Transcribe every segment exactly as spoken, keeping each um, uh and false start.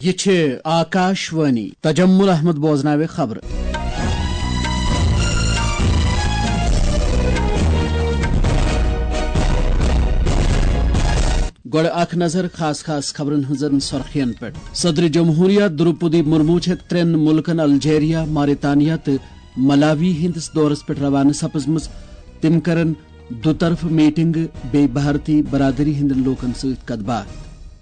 یہ آکاشوانی تجمل احمد بوزناوے خبر گوڑ اخ نظر خاص خاص خبرن ہزن سرخین پہ صدر جمہوریہ دروپدی مرمو ترین ملکن الجیریا ماریتانیہ تو ملاوی ہندس دورس پہ روانہ سپزم تم کرن دو طرف میٹنگ بے بھارتی برادری ہندن لوکن ست کت بات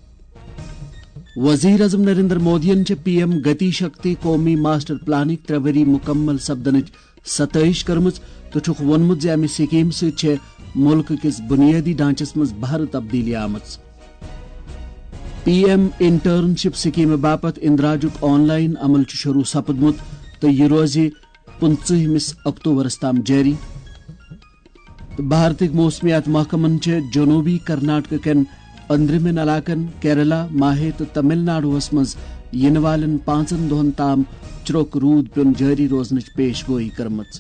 وزیر اعظم نریندر مودین چھ پی ایم گتی شکتی قومی ماسٹر پلانک ترے وری مکمل سپدنچ ستائش کرمز تو چھک وونمت زِ امہ سکیم ست چھ ملک کس بنیادی ڈھانچس مز بھر تبدیلی آمت پی ایم انٹرنشپ سکیم باپت اندراجک آن لائن عمل شروع سپدمت تو یہ روز پنچہمس اکتوبرس تام جاری بھارتک موسمیات محکمن جنوبی کرناٹک کین اندرمن علاقن کیرلا ماہے تو تمل ناڈوس مز ین والن پانچن دہن تام چروک رود پیون جاری روزنچ پیش گوئی کرمت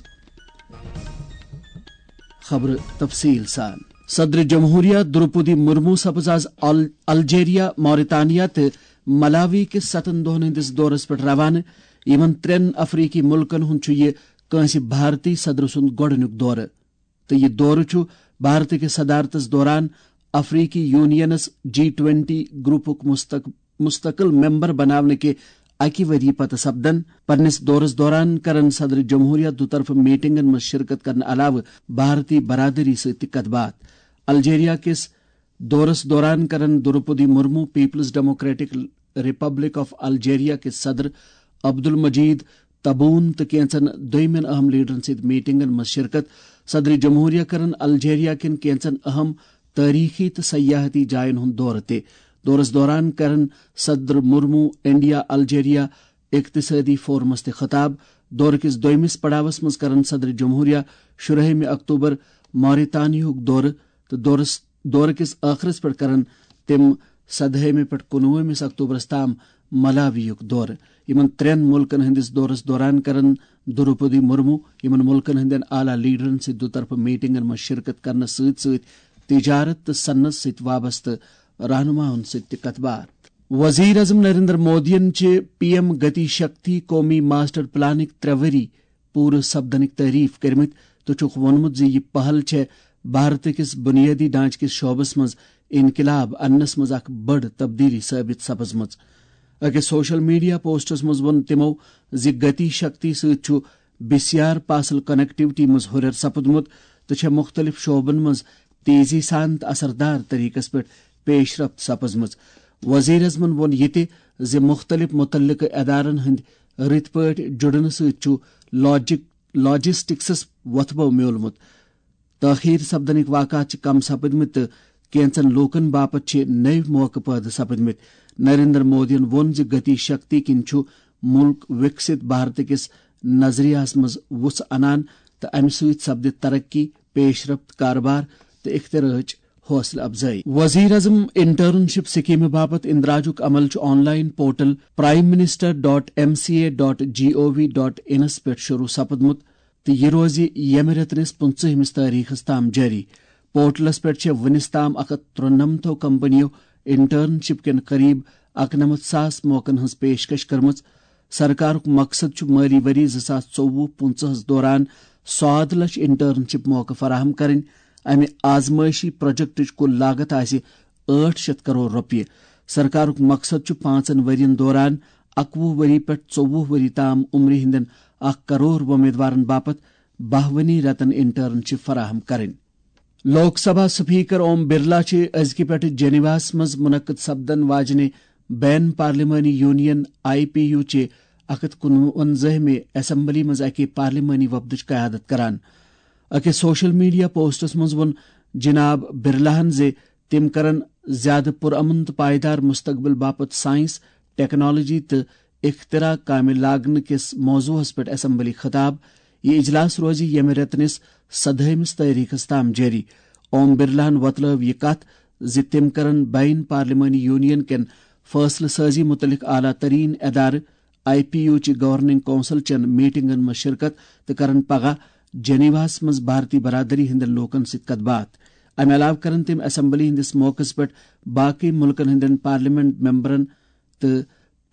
خبر تفصیل سان صدر جمہوریہ دروپدی مرمو سپز آز الجیریا موریتانیہ تو ملاوی کس ستن دہن ہندس دورس پہ روانہ یمن ترین افریقی ملکن ہند یہ کنس بھارتی صدر سند گوڈنیک دور تو یہ دور بھارت کے صدارتس دوران افریقی یونینس جی ٹوینٹی گروپک مستقل ممبر بنانے کے اکہ وری پتہ سپدن پنس دورس دوران کرن صدر جمہوریہ دو طرف میٹنگن میں شرکت کرنے علاوہ بھارتی برادری ست کت بات الجیریا کس دورس دوران کرن Droupadi Murmu People's Democratic Republic of Algeria کے صدر عبد المجید تبون تو کینچن دویمن اہم لیڈرن ست میٹنگن میں شرکت صدر جمہوریہ کرن الجیریا کن کینچن اہم تاریخی تو سیاحتی جائن ہند دور تے دورس دوران کرن صدر مرمو انڈیا الجیریا اقتصادی فورمس تے خطاب دور کس دویمس پڑاوس مز کرن صدر جمہوریہ شرہم اکتوبر موریتانیہ دور تو دورس دور کس آخرس پہ کرن تم سدہم پہ کنوہمس اکتوبرس تام ملاویک دور یمن ترین ملکن ہندس دورس دوران کرن دروپدی مرمو یمن ملکن ہندین اعلی لیڈرن سے دو طرف میٹنگن میں شرکت کرنے ست ست تجارت تو صنعت ست وابستہ رہنماؤن ست کت بات وزیر اعظم نریندر مودین چھ پی ایم گتی شکتی قومی ماسٹر پلانک ترے وری پور سپدنک تعریف کرمت تو چھک وونمت زِ یہ پہل چھ بھارت کس بنیادی ڈھانچ کس شعبس مز انقلاب انس مز اخ بڑ تبدیلی ثابت سپزمت اکس سوشل میڈیا پوسٹس مز ون تمو زِ گتی شکتی ست بسیار پاسل کنیکٹیوٹی مز ہرر سپدمت تو چھ مختلف شعبن مز تیزی سان تو اثردار طریقس پہ پیش رفت سپزمت وزیر اعظمن وون یہ زِ مختلف متعلقہ ادارن ہند رت پہ جڑن ست لاجسٹکسس وتھبو میولمت تاخیر سپدنک واقعات کم سپدمت تو کینچن لوکن باپت چھ نئے موقع پید سپدمت نریندر مودین وون زِ گتی شکتی کن ملک وکست بھارت کس نظریہس مز وس انان تو امہ ست سپد ترقی پیش رفت کاروبار تو اختراعچ حوصلہ افزائی وزیر اعظم انٹرنشپ سکیم باپت اندراجک عمل online portal prime minister dot M C A dot G O V dot انس پہ شروع سپدمت تو یہ روز یم رتنس پنچہمس تاریخس تام جاری پورٹلس پہ ونس تام اک ترنمتو کمپنیو انٹرنشپ کن قریب اکنمت ساس موقعن ہز پیشکش کرمت سرکارک مقصد مالی وری زٕ ساس ژوٚوُہ پٕنٛژٕہس دوران سواد لچھ انٹرنشپ موقع فراہم کریں امہ آزمائشی پروجیکٹچ کل لاگت آسہ ٲٹھ شیٚتھ کروڑ رۄپیہِ سرکارک مقصد پانژن ورین دوران اکوُہ وری پہ ژوٚوُہ وری تام عمری ہندین اکھ کروڑ ومیدوارن باپت بہونی رتن انٹرنشپ فراہم کریں لوک سبھا سپیکر اوم برلا چھ ازکہ پہ جنیواس مز منعقد سپدن واجنہ بین پارلیمانی یونین آئی پی یو چہ اکھ کنونزہمہ اسمبلی مز اکہ پارلیمانی وفدچ قیادت کران اکہ سوشل میڈیا پوسٹس مز ون جناب برلاہن زِ تم کرن زیادہ پرامن تو پائیدار مستقبل باپت سائنس ٹیکنالوجی تو اختراع کامہ لاگنہ کس موضوعس پہ اسمبلی خطاب یہ اجلاس روز یمہ رتنس سدہمس تاریخس تام جاری اوم برلاہن وتلو یہ کت زِ تم کرن بین پارلیمانی یونین کین فیصلہ سازی متعلق اعلیٰ ترین ادارہ آئی پی یو چہ گورننگ کونسل چن میٹنگن میں شرکت تو کرن پگہ جنیواس مز بھارتی برادری ہندین لوکن ست کت بات امہ علاوہ کرن تم اسمبلی ہندس موقع پہ باقی ملکن ہندین پارلیمنٹ ممبرن تو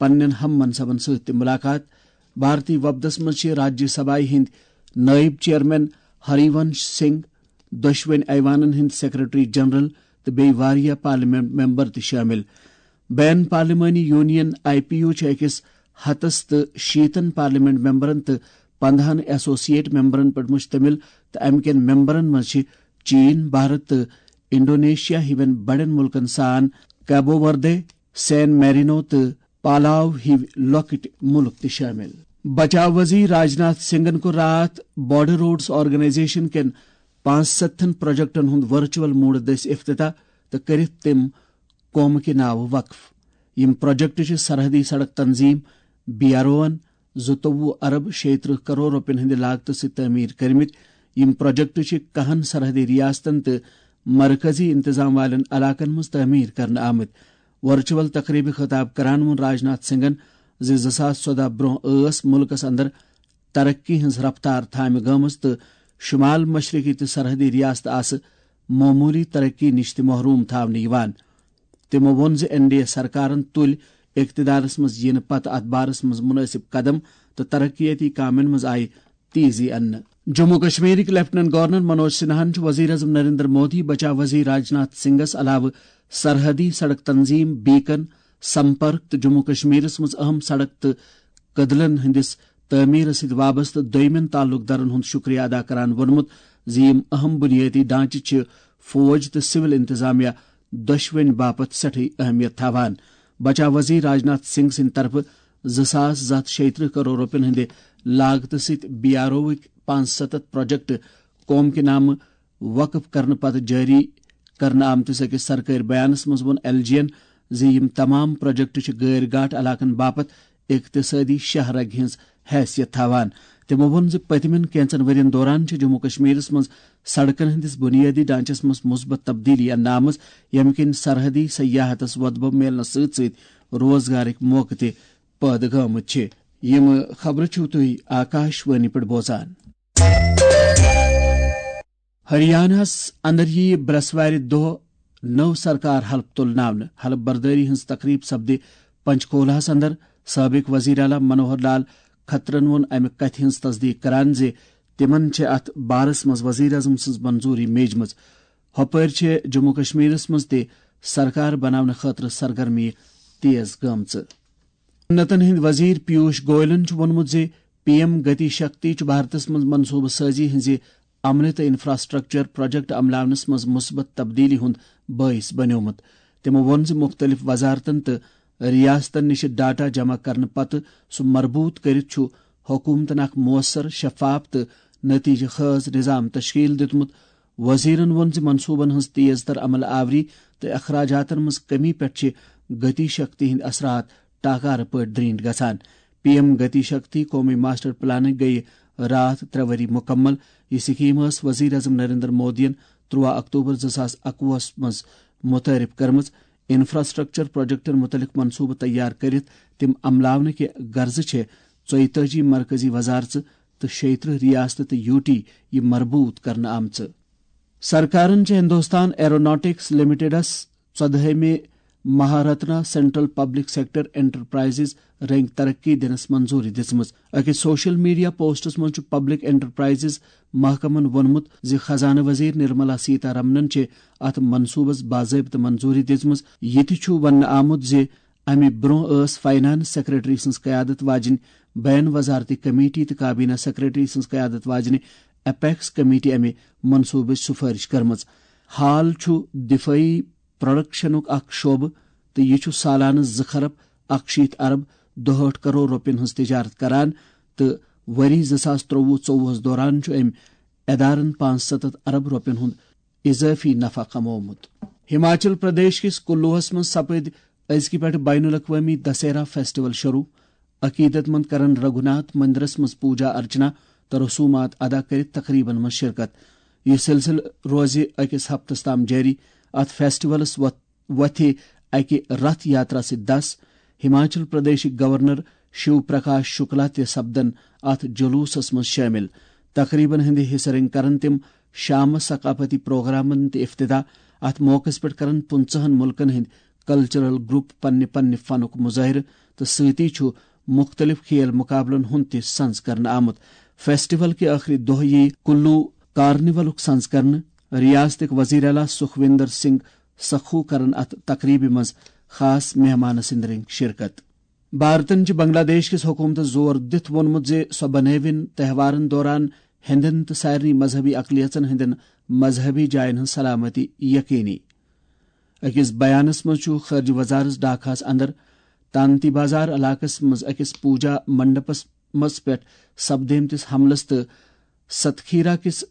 پنن ہم منصبن ست ملاقات. بھارتی وفدس مز راجیہ سبھا ہند نائب چیئرمین ہریونش سنگھ، دشوین ایوانن ہند سیکرٹری جنرل تو بیٚیہِ واریاہ پارلیمنٹ ممبر تہ شامل. بین پارلیمانی یونین آئی پی یو اکس ہتس تو شیتن پارلیمنٹ ممبرن تو پندہن ایسوسیٹ ممبرن پہ مشتمل تو امہ کن ممبرن مز چین، بھارت تو انڈونیشیا ہِوین بڑن ملکن سان کیبو وردے، سین میرینو تو پالاو ہِوۍ لۄکٕٹۍ ملک تہ شامل. بچاو وزیر راجناتھ سنگھن کو رات بارڈر روڈز آرگنائزیشن کین پانچ ستن پروجیکٹن ہند ورچوئل موڈ دس افتتاح تو کرت تم قوم کہ ناو وقف. یم پروجیکٹ سرحدی سڑک تنظیم بی آر اوون زٕتووُہ ارب شیٚیہِ ترٕہ کرور رۄپین ہند لاگت ست تعمیر کرمت. یم پروجیکٹ کہن سرحدی ریاستن تو مرکزی انتظام والن علاقن مز تعمیر کرنے آمت. ورچوئل تقریب خطاب کران وون راجناتھ سنگھن زِ زٕ ساس ژۄدہ برونٛہہ ٲس ملکس اندر ترقی ہنز رفتار تھامہِ گٔمٕژ تہٕ شمال مشرقی تو سرحدی ریاست آسہٕ معمولی ترقی نش تہ محروم تھاونہٕ یوان. تمو ووٚن زِ این ڈی اے سرکارن تُلۍ اقتدارس منٛز یِنہٕ پتہٕ اتھ بارس منٛز منٲسب قدم تہٕ ترقیاتی کامین منٛز آیہِ تیزی اننہٕ. جموں کشمیرک لیفٹننٹ گورنر منوج سنہاہن وزیر اعظم نریندر مودی، بچاو وزیر راجناتھ سنگھس علاوہ سرحدی سڑک تنظیم بیکن، سمپرک تو جموں کشمیرس مز اہم سڑک تو کدلن ہندس تعمیر ست وابستہ دویمین تعلق دارن ہند شکریہ ادا کران وونمت زِ یم اہم بنیادی ڈھانچہ فوج تو سول انتظامیہ دشوین باپت سٹھے اہمیت تھاوان. بچاو وزیر راجناتھ سنگھ سند طرف زٕ ساس زٕ ہتھ شیٚیہِ ترٕہ کرور رۄپین ہندِ لاگتہ ست بی آر اوک پانژھ ستتھ پروجیکٹ قوم کے نامہ وقف کرنے پتہ جاری کرنے آمتس أکس سرکاری بیانس مز وون ایل جی ین زِ یم تمام پروجیکٹ غیر گاٹ علاقن باپت اقتصادی شاہراگ ہنز حیثیت تھاوان. تمو وون زِ پتمن کینژن ورین دوران جموں کشمیرس مز سڑکن ہندس بنیادی ڈھانچس مز مثبت تبدیلی اننہٕ آمٕژ ییٚمہِ کِنۍ سرحدی سیاحتس وۄدبب میلنس سۭتۍ سۭتۍ روزگارٕکۍ موقعہٕ تہِ پٲدٕ گٲمٕتۍ چھِ. یم خبرٕ چھِو تُہۍ آکاش وانی پٮ۪ٹھ بوزان. ہریانہس اندر یی برسوارِ دۄہ نٔو سرکار حلف تُلناونہٕ. حلف بردٲری ہنز تقریب سپدِ پنچکولاہس اندر. سابق وزیر اعلیٰ منوہر لال کھٹرن وون امہ کتھ ہنز تصدیق کران زِ تمن چھِ اتھ بارس مز وزیر اعظم سٕنز منظوری میجمٕژ. ہۄپٲرۍ چھِ جموں کشمیرس مز تہِ سرکار بناونہٕ خٲطرٕ سرگرمی تیز گٔمژٕ. صنعتن ہند وزیر پیوش گوئلن وونمت زِ پی ایم گتی شکتی بھارتس مز منصوبہ سازی ہنزِ عملہ تو انفراسٹرکچر پروجیکٹ عملاونس مز مثبت تبدیلی ہند باعث بنیومت. تمو وون زِ مختلف وزارتن تو ریاستن نش ڈاٹا جمع کرنے پتہ سہ مربوط کرت چھُ حکومتن اخ مؤثر، شفاف تو نتیجہ خیز نظام تشکیل دتمت. وزیرن وون زِ منصوبن ہنز تیز تر عمل آوری تو اخراجاتن مز کمی پہ گتی شکتی ہند اثرات ٹاکارٕ پٲٹھۍ درٛیٖنٹھ گژھان. پی ایم گتی شکتی قومی ماسٹر پلانٕکۍ گٔیہِ راتھ ترٛےٚ ؤری مکمل. یہ سکیم ٲس وزیر اعظم نریندر مودین ترٛواہ اکتوبر زٕ ساس اکوُہس مز متعارف کرمٕژ. انفراسٹرکچر پروجیکٹن متعلق منصوبہ تیار کرت تم عملاونہٕ کہ غرضہٕ چھِ ژۄیتٲجی مرکزی وزارژٕ تو شیٚیہِ ترٕہ ریاستہٕ تہٕ یو ٹی یہ مربوط کرنہٕ آمژٕ. سرکارن چھِ ہندوستان ایروناٹکس لمیٹڈس ژۄدہمہِ مہارتنا سینٹرل پبلک سیکٹر انٹرپرائزز رنگ ترقی دنس منظوری دژمٕژ. أکِس سوشل میڈیا پوسٹس منٛز چھُ پبلک انٹرپرائزز محکمن ووٚنمُت زِ خزانہٕ وزیر نرملا سیتارمنن چھِ اتھ منصوبس باضٲبطہٕ منظوری دِژمٕژ. یہِ تہِ چھُ وننہٕ آمُت زِ امہِ برونٛہہ ٲس فائنانس سیکرٹری سٕنٛز قیادت واجیٚنۍ بین وزارتی کمیٹی تہٕ کابینہ سیکرٹری سٕنٛز قیادت واجیٚنہِ اپیکس کمیٹی امہِ منصوبٕچ سفارش کٔرمٕژ. حال چھُ دفٲعی پروڈکشنُک اکھ شعبہٕ تہٕ یہِ چھُ سالانہٕ زٕ خرب اکھ شیٖتھ ارب دُہٲٹھ کرور رۄپین ہٕنٛز تجارت کران تہٕ ؤری زٕ ساس ترٛووُہ ژوٚوُہس دوران چھُ أمۍ ادارن پانژھ ستتھ ارب رۄپین ہُنٛد اضٲفی نفع کمومُت. ہماچل پردیش کِس کُلوٗہس منٛز سپٕدۍ أزکہِ پٮ۪ٹھ بین الاقوٲمی دسہرہ فیسٹیول شروع. عقیدت مند کرن رگھوناتھ مندرس منٛز پوجا ارچنا تہٕ رسومات ادا کٔرِتھ تقریبن منٛز شرکت. یہ سلسلہٕ روزِ أکِس ہفتس تام جٲری. اتھ فیسٹیولس وتھِ اکہِ رتھ یاترا سۭتۍ دس. ہماچل پردیشٕکۍ گورنر شیو پرکاش شکلا تہِ سپدن اتھ جلوٗسس منٛز شٲمِل. تقریبن ہٕنٛدِ حصہٕ رنگہِ کرن تِم شامس ثقافتی پروگرامن تہِ افتتاح. اتھ موقعس پٮ۪ٹھ کرن پٕنژٕہن مُلکن ہٕنٛدۍ کلچرل گروپ پننہِ پننہِ فنُک مظٲہرٕ تو سۭتی چھُ مختلف کھیل مقابلن ہُنٛد تہِ سنز کرنہٕ آمُت. فیسٹیول کے آخری دۄہ یی کُلو کارنیولُک سنز کرنہٕ. ریاستٕکۍ وزیر اعلیٰ سکھویندر سنگھ سکھو کرن اتھ تقریبہِ منٛز خاص مہمان سٕنٛدۍ رٔنگۍ شرکت. بھارتن چھِ بنگلہ دیش کِس حکوٗمتس زور دِتھ ووٚنمُت زِ سۄ بنٲوِن تہوارن دوران ہندین تہٕ سارنٕے مذہبی اقلیژن ہندین مذہبی جاین ہٕنٛز سلامتی یقینی. أکِس بیانس منٛز چھُ خارجہ وزارت ڈھاکہس اندر تانتی بازار علاقس منٛز أکِس پوجا منڈپس منٛز پٮ۪ٹھ سپدیمتِس حملس تہٕ ستکھیرا کِس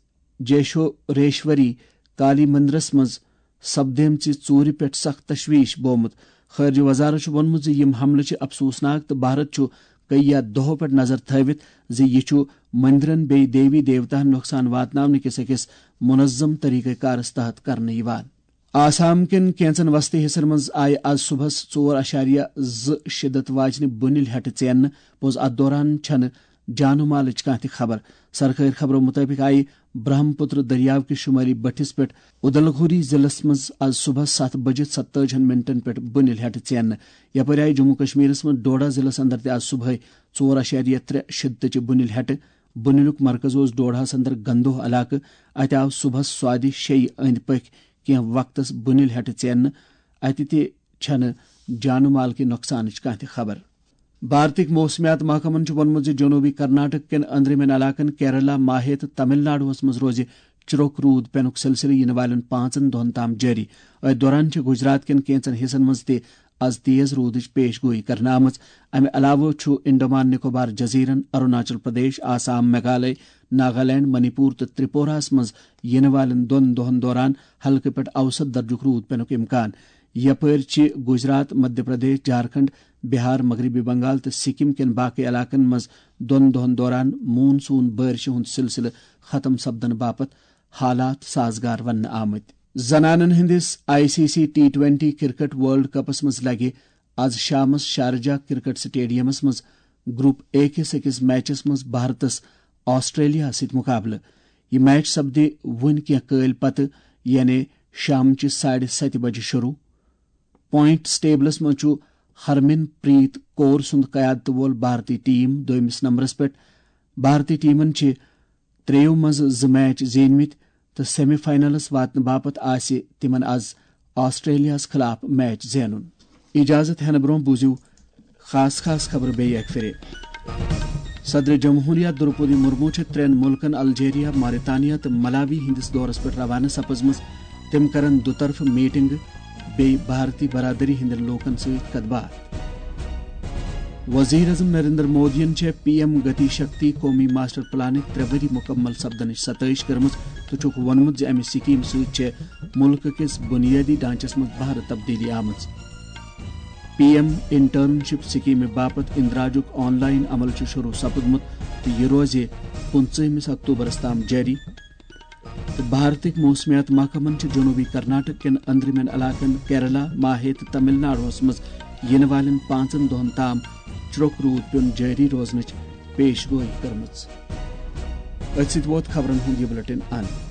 جیشوریشوری کالی مندرس منٛز سپدیمژِ ژوٗرِ پٮ۪ٹھ سخت تشویش بومُت. خارجہ وزارت چھُ ووٚنمُت زِ یِم حملہٕ چھِ افسوسناک تہٕ بھارت چھُ کئیا دۄہو پٮ۪ٹھ نظر تھٲوِتھ زِ یہِ چھُ مندرن بیٚیہِ دیوی دیوتاہن نۄقصان واتناونہٕ کِس أکِس منظم طریقہ کارس تحت کرنہٕ یِوان. آسام کٮ۪ن کینژن وسطی حصن منٛز آیہِ آز صبحس ژور اشاریہ زٕ شدت واجنہِ بُنِل ہیٚٹہٕ ژیننہٕ. پوٚز اتھ دوران چھنہٕ جانو مالٕچ کانٛہہ تہِ خبر. سرکٲرۍ خبرو مُطٲبِق آیہِ برہم پُتر دٔریاو کِس شُمٲلی بٔٹھِس پٮ۪ٹھ اُدلگوری ضلعس منٛز آز صبحس ستھ بجِتھ ستتٲجِہن منٹن پٮ۪ٹھ بُنِل ہیٚٹہٕ ژیننہٕ. یپٲرۍ آیہِ جموں کشمیرس منٛز ڈوڈا ضلعس اندر تہِ آز صبحٲے ژور اشاریہ ترٛےٚ شدتٕچہِ بُنِل ہیٚٹہٕ. بُنِلُک مرکز اوس ڈوڈاہس اندر گندوہ علاقہٕ. اتہِ آو صبحس سوادِ شیٚیہِ أنٛدۍ پٔکۍ کینٛہہ وقتس بُنِل ہیٚٹہٕ ژیننہٕ. اتہِ تہِ چھنہٕ جانو مال کہِ نۄقصانٕچ کانٛہہ تہِ خبر. بھارتٕکۍ موسمیات محکمن چھُ ووٚنمُت زِ جنوبی کرناٹک کٮ۪ن أنٛدرِمٮ۪ن علاقن کیرلا ماہے تہٕ تمل ناڈوہس منٛز روزِ چُرک روٗد پینُک سلسلہٕ یِنہٕ والٮ۪ن پانژن دۄہن تام جٲری. أتھۍ دوران چھِ گجرات کٮ۪ن کینژن حصن منٛز تہِ آز تیز روٗدٕچ پیش گویی کرنہٕ آمٕژ. امہِ علاوٕ چھُ انڈمان نکوبار جزیرن، اروناچل پردیش، آسام، میگھالیہ، ناگالینڈ، منی پوٗر تہٕ ترٛپوراہس منٛز یِنہٕ والٮ۪ن دۄن دۄہن دوران ہلکہٕ پٮ۪ٹھ اوسط درجُک روٗد پینُک اِمکان. یپٲرۍ چھِ گجرات، مدھیہ پردیش، جھارکھنڈ، بہار، مغربی بنگال تہٕ سکم کٮ۪ن باقٕے علاقن منٛز دۄن دۄہن دوران مون سون بٲرشہِ ہُنٛد سلسلہٕ ختم سپدنہٕ باپتھ حالات سازگار وننہٕ آمٕتۍ. زنانن ہندِس I C C T twenty cricket world کپس منٛز لگہِ آز شامس شارجہ کرکٹ سٹیڈیمس منٛز گروپ اے کِس أکِس میچس منٛز بھارتس آسٹریلیا سۭتۍ مُقابلہٕ. یہِ میچ سپدِ وُنۍ کینٛہہ کٲلۍ پتہٕ یعنی شامچہِ ساڑِ ستہِ بجہِ شروع. پوائنٹس ٹیبلس منٛز چھُ ہرمن پریت کور سُنٛد قیادتہٕ وول بھارتی ٹیم دویمِس نمبرس پٮ۪ٹھ. بھارتی ٹیمن چھِ ترٛیٚیو منٛزٕ زٕ میچ زیٖنمٕتۍ تہٕ سیمی فاینلس واتنہٕ باپتھ آسہِ تِمن آز آسٹریلیاہس خٕلاف میچ زینُن. اجازت ہینہٕ برٛونٛہہ بوٗزِو خاص خاص خبرٕ بیٚیہِ اکہِ پھِرِ. صدر جمہوریہ درپدی مرمو چھِ ترٛٮ۪ن مُلکن الجیریا، موریتانیہ تہٕ ملاوی ہندِس دورس پٮ۪ٹھ روانہٕ سپٕزمٕژ. تِم کرن دُطرفہٕ میٹنگہٕ بیٚیہِ بھارتی برادری ہٕنٛدٮ۪ن لوٗکن سۭتۍ کتھ باتھ. وزیر اعظم نریندر مودیَن چھےٚ پی ایم گتی شکتی قومی ماسٹر پلانٕکۍ ترٛےٚ ؤری مُکمل سپدنٕچ ستٲیش کٔرمٕژ تہٕ چھُکھ ووٚنمُت زِ امہِ سکیٖم سۭتۍ چھےٚ مُلکہٕ کِس بُنیٲدی ڈھانچس منٛز بھارٕ تبدیٖلی آمٕژ. پی ایم انٹرنشپ سکیٖمہِ باپتھ اندراجُک آن لاین عمل چھُ شروٗع سپُدمُت تہٕ یہِ روزِ پٕنژٕہمِس اکتوبرس تام جٲری. تہٕ بھارتٕکۍ موسمیات محکمن چھِ جنوبی کرناٹک کٮ۪ن أنٛدرِمٮ۪ن علاقن کیرلا، ماہے تہٕ تمل ناڈوہس منٛز یِنہٕ والٮ۪ن پانژن دۄہن تام چُرک روٗد پیوٚن جٲری روزنٕچ پیش گویی کٔرمٕژ. أتھۍ سۭتۍ ووت خبرن ہُنٛد یہِ بُلٹن اند.